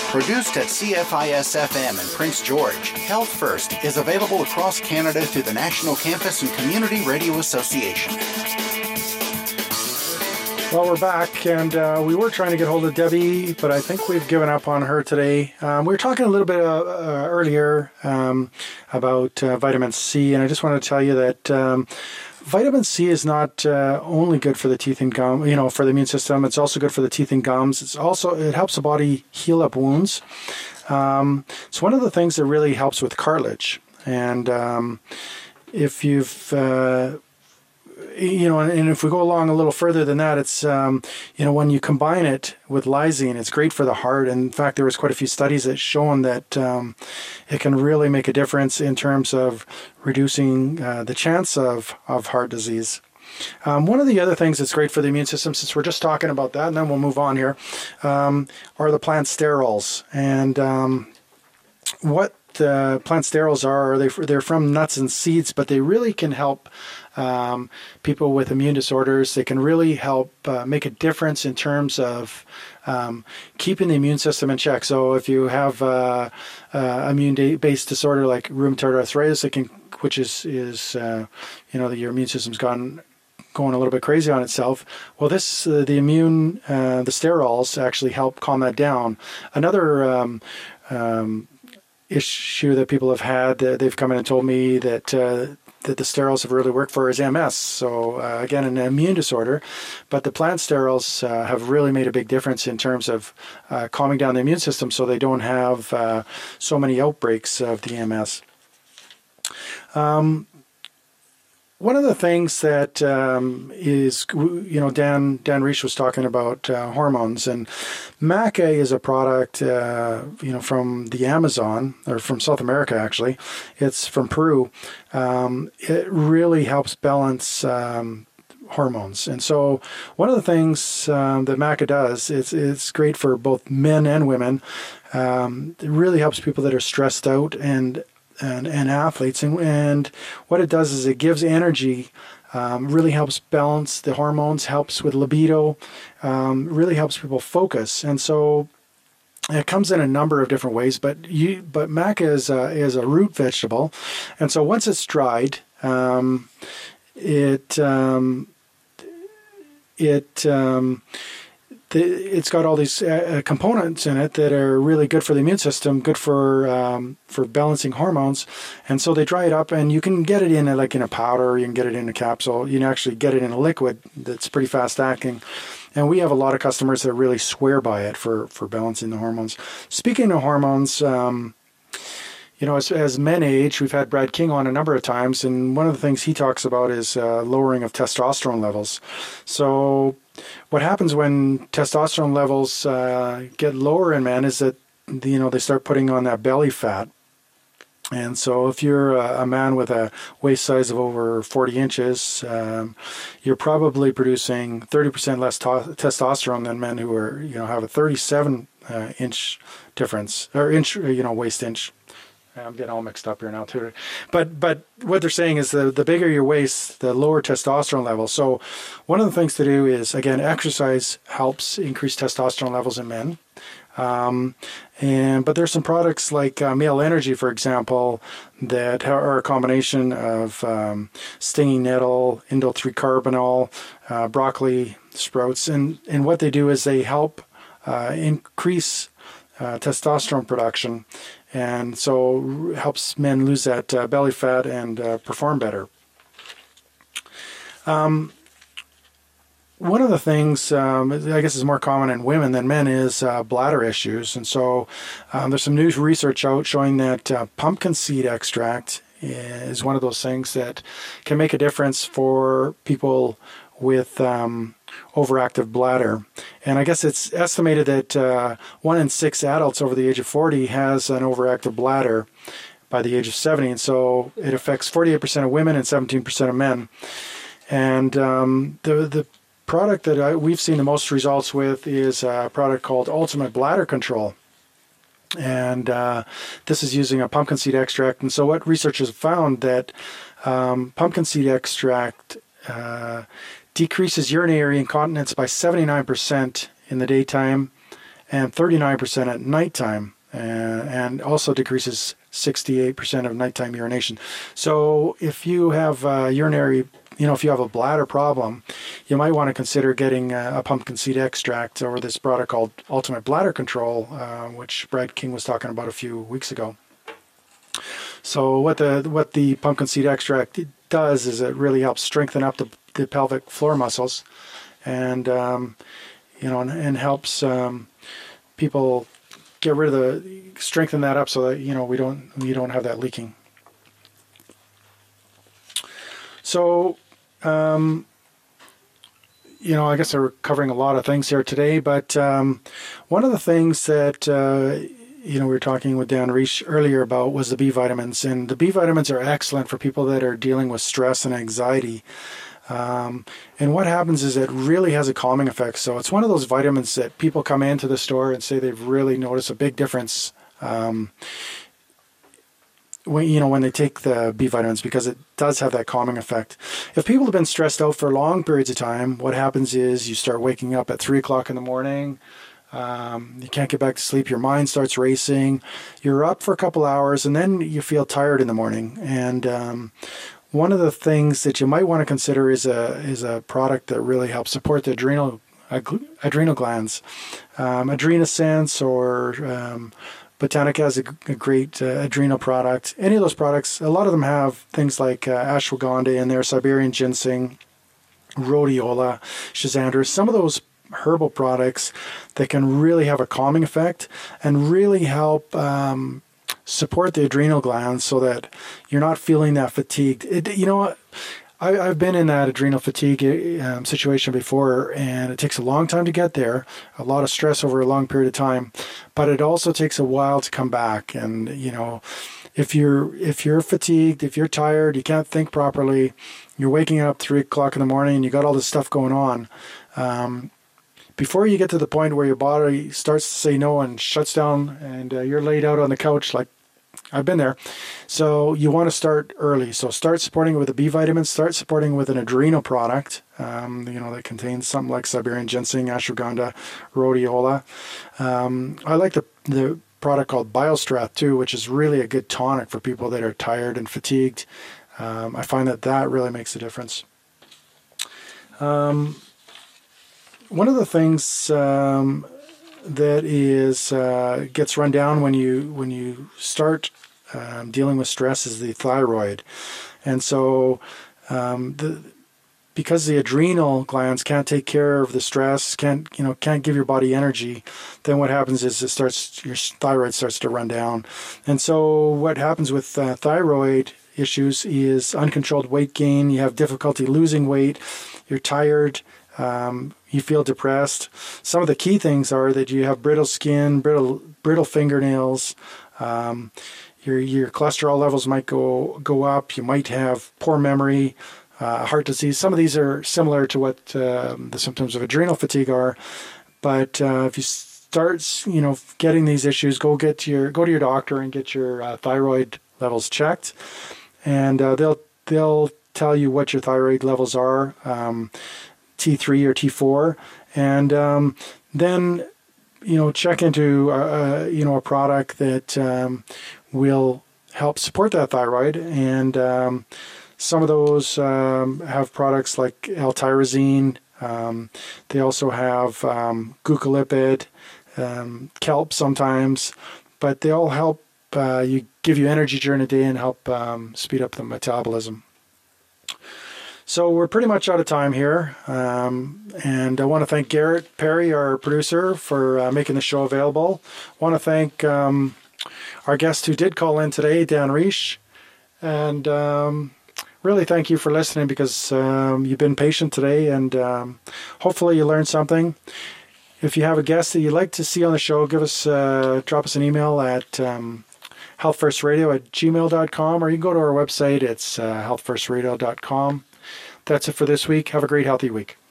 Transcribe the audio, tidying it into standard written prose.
Produced at CFIS-FM in Prince George, Health First is available across Canada through the National Campus and Community Radio Association. Well, we're back, and we were trying to get hold of Debbie, but I think we've given up on her today. We were talking a little bit earlier about vitamin C, and I just want to tell you that vitamin C is not only good for the teeth and gum, for the immune system. It's also good for the teeth and gums. It helps the body heal up wounds. It's one of the things that really helps with cartilage. And if you've and if we go along a little further than that, it's, when you combine it with lysine, it's great for the heart. And in fact, there was quite a few studies that shown that it can really make a difference in terms of reducing the chance of heart disease. One of the other things that's great for the immune system, since we're just talking about that, and then we'll move on here, are the plant sterols. And what the plant sterols are, they're from nuts and seeds, but they really can help people with immune disorders. They can really help make a difference in terms of keeping the immune system in check. So if you have immune-based disorder like rheumatoid arthritis, which is your immune system's going a little bit crazy on itself. Well, the sterols actually help calm that down. Another issue that people have had, they've come in and told me that the sterols have really worked for is MS. So again, an immune disorder, but the plant sterols have really made a big difference in terms of calming down the immune system, so they don't have so many outbreaks of the MS. One of the things that is, Dan Reich was talking about hormones, and Maca is a product, from the Amazon, or from South America, actually. It's from Peru. It really helps balance hormones. And so one of the things that Maca does, it's great for both men and women. It really helps people that are stressed out and athletes, and what it does is it gives energy, really helps balance the hormones, helps with libido, really helps people focus. And so it comes in a number of different ways, but maca is a root vegetable, and so once it's dried, it's got all these components in it that are really good for the immune system, good for balancing hormones. And so they dry it up, and you can get it in a powder, you can get it in a capsule, you can actually get it in a liquid that's pretty fast acting. And we have a lot of customers that really swear by it for balancing the hormones. Speaking of hormones, as men age, we've had Brad King on a number of times, and one of the things he talks about is lowering of testosterone levels. So what happens when testosterone levels get lower in men is that they start putting on that belly fat. And so if you're a man with a waist size of over 40 inches, you're probably producing 30% less testosterone than men who are, have a 37 inch difference, or waist inch. I'm getting all mixed up here now too. But what they're saying is the bigger your waist, the lower testosterone level. So one of the things to do is, again, exercise helps increase testosterone levels in men. But there's some products like Male Energy, for example, that are a combination of stinging nettle, indole-3-carbinol, broccoli sprouts. And what they do is they help increase testosterone production, and so helps men lose that belly fat and perform better. One of the things, I guess is more common in women than men, is bladder issues. And so there's some new research out showing that pumpkin seed extract is one of those things that can make a difference for people with overactive bladder. And I guess it's estimated that 1 in 6 adults over the age of 40 has an overactive bladder by the age of 70. And so it affects 48% of women and 17% of men. And the product that we've seen the most results with is a product called Ultimate Bladder Control. And this is using a pumpkin seed extract. And so what researchers have found that pumpkin seed extract decreases urinary incontinence by 79% in the daytime, and 39% at nighttime, and also decreases 68% of nighttime urination. So if you have if you have a bladder problem, you might want to consider getting a pumpkin seed extract or this product called Ultimate Bladder Control, which Brad King was talking about a few weeks ago. So what the pumpkin seed extract does is it really helps strengthen up the pelvic floor muscles, and and helps people get rid of strengthen that up so that we don't have that leaking. So I guess we're covering a lot of things here today, but one of the things that we were talking with Dan Reich earlier about was the B vitamins, and the B vitamins are excellent for people that are dealing with stress and anxiety. And what happens is it really has a calming effect. So it's one of those vitamins that people come into the store and say they've really noticed a big difference when they take the B vitamins, because it does have that calming effect. If people have been stressed out for long periods of time, what happens is you start waking up at 3 o'clock in the morning. You can't get back to sleep. Your mind starts racing. You're up for a couple hours, and then you feel tired in the morning. And one of the things that you might want to consider is a product that really helps support the adrenal glands. Adrenasense or Botanica has a great adrenal product. Any of those products, a lot of them have things like ashwagandha in there, Siberian ginseng, rhodiola, schizandra. Some of those herbal products that can really have a calming effect and really help support the adrenal glands so that you're not feeling that fatigued. I've been in that adrenal fatigue situation before, and it takes a long time to get there, a lot of stress over a long period of time, but it also takes a while to come back. And if you're fatigued, if you're tired, you can't think properly, you're waking up 3 o'clock in the morning and you got all this stuff going on, before you get to the point where your body starts to say no and shuts down and you're laid out on the couch, like I've been there. So you want to start early. So start supporting it with a B vitamin, start supporting it with an adrenal product, that contains something like Siberian ginseng, ashwagandha, rhodiola. I like the product called BioStrath too, which is really a good tonic for people that are tired and fatigued. I find that really makes a difference. One of the things that gets run down when you start dealing with stress is the thyroid, and so because the adrenal glands can't take care of the stress, can't give your body energy, then what happens is your thyroid starts to run down, and so what happens with thyroid issues is uncontrolled weight gain. You have difficulty losing weight. You're tired. You feel depressed. Some of the key things are that you have brittle skin, brittle fingernails. Your cholesterol levels might go up. You might have poor memory, heart disease. Some of these are similar to what the symptoms of adrenal fatigue are. But if you start, getting these issues, go to your doctor and get your thyroid levels checked, and they'll tell you what your thyroid levels are. T3 or T4, and then check into a product that will help support that thyroid. And some of those have products like L-tyrosine. They also have glucolipid, kelp sometimes, but they all help give you energy during the day and help speed up the metabolism. So we're pretty much out of time here, and I want to thank Garrett Perry, our producer, for making the show available. I want to thank our guest who did call in today, Dan Reich, and really thank you for listening, because you've been patient today, and hopefully you learned something. If you have a guest that you'd like to see on the show, drop us an email at healthfirstradio@gmail.com, or you can go to our website. It's healthfirstradio.com. That's it for this week. Have a great, healthy week.